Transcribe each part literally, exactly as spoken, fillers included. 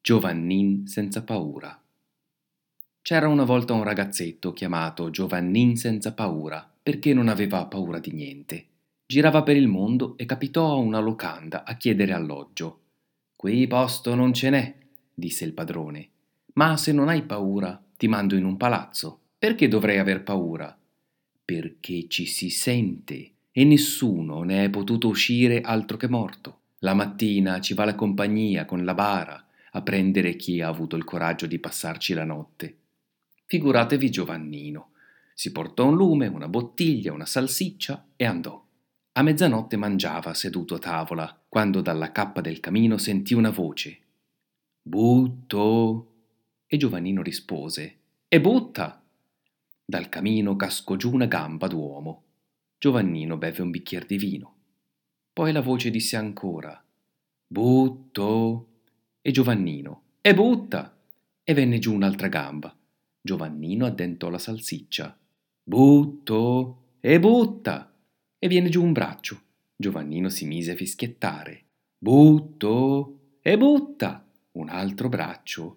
Giovannin senza paura. C'era una volta un ragazzetto chiamato Giovannin senza paura, perché non aveva paura di niente. Girava per il mondo e capitò a una locanda a chiedere alloggio. «Qui posto non ce n'è», disse il padrone, «ma se non hai paura ti mando in un palazzo». «Perché dovrei aver paura?» «Perché ci si sente e nessuno ne è potuto uscire altro che morto. La mattina ci va la compagnia con la bara a prendere chi ha avuto il coraggio di passarci la notte». Figuratevi Giovannino. Si portò un lume, una bottiglia, una salsiccia e andò. A mezzanotte mangiava seduto a tavola, quando dalla cappa del camino sentì una voce. «Butto!» E Giovannino rispose. «E butta!» Dal camino cascò giù una gamba d'uomo. Giovannino beve un bicchier di vino. Poi la voce disse ancora. «Butto!» E Giovannino. «E butta!» E venne giù un'altra gamba. Giovannino addentò la salsiccia. «Butto!» E butta! E viene giù un braccio. Giovannino si mise a fischiettare. «Butto!» E butta! Un altro braccio.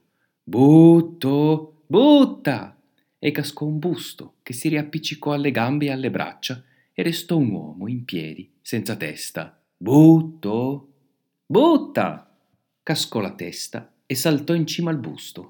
«Butto! Butta!» E cascò un busto che si riappiccicò alle gambe e alle braccia e restò un uomo in piedi, senza testa. «Butto! Butta!» Cascò la testa e saltò in cima al busto.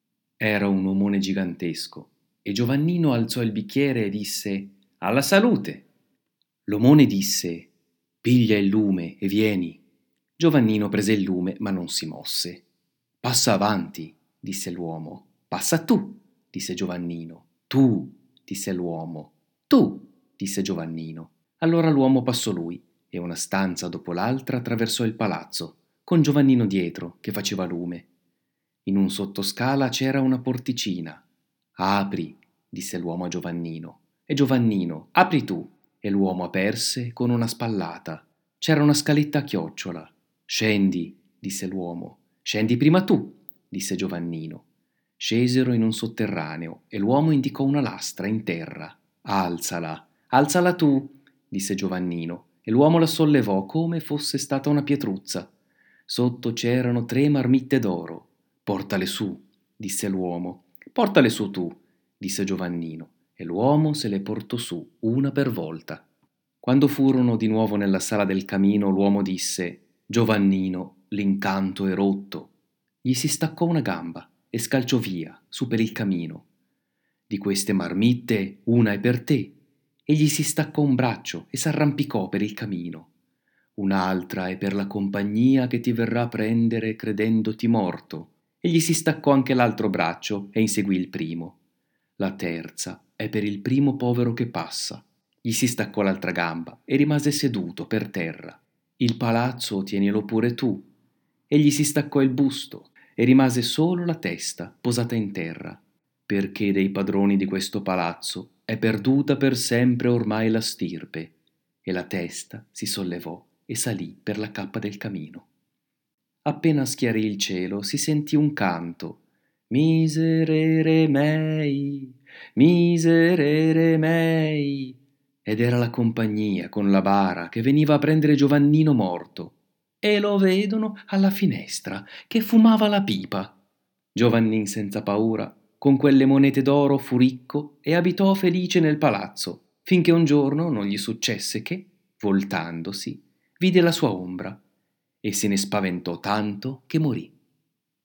Era un omone gigantesco e Giovannino alzò il bicchiere e disse «Alla salute!» L'omone disse «Piglia il lume e vieni». Giovannino prese il lume ma non si mosse. «Passa avanti», disse l'uomo. «Passa tu», disse Giovannino. «Tu», disse l'uomo. «Tu», disse Giovannino. Allora l'uomo passò lui e una stanza dopo l'altra attraversò il palazzo, con Giovannino dietro che faceva lume. In un sottoscala c'era una porticina. «Apri», disse l'uomo a Giovannino. E Giovannino, «Apri tu». E l'uomo aperse con una spallata. C'era una scaletta a chiocciola. «Scendi», disse l'uomo. «Scendi prima tu», disse Giovannino. Scesero in un sotterraneo e l'uomo indicò una lastra in terra. «Alzala, alzala tu», disse Giovannino, e l'uomo la sollevò come fosse stata una pietruzza. Sotto c'erano tre marmitte d'oro. «Portale su», disse l'uomo. «Portale su tu», disse Giovannino, e l'uomo se le portò su, una per volta. Quando furono di nuovo nella sala del camino, l'uomo disse: «Giovannino, l'incanto è rotto». Gli si staccò una gamba e scalciò via, su per il camino. «Di queste marmitte una è per te», e gli si staccò un braccio e s'arrampicò per il camino. «Un'altra è per la compagnia che ti verrà a prendere credendoti morto», e gli si staccò anche l'altro braccio e inseguì il primo. «La terza è per il primo povero che passa». Gli si staccò l'altra gamba e rimase seduto per terra. «Il palazzo tienilo pure tu». E gli si staccò il busto e rimase solo la testa posata in terra. «Perché dei padroni di questo palazzo è perduta per sempre ormai la stirpe». E la testa si sollevò e salì per la cappa del camino. Appena schiarì il cielo si sentì un canto. «Miserere mei, miserere mei». Ed era la compagnia con la bara che veniva a prendere Giovannino morto. E lo vedono alla finestra che fumava la pipa. Giovannin senza paura, con quelle monete d'oro fu ricco e abitò felice nel palazzo, finché un giorno non gli successe che, voltandosi, vide la sua ombra e se ne spaventò tanto che morì.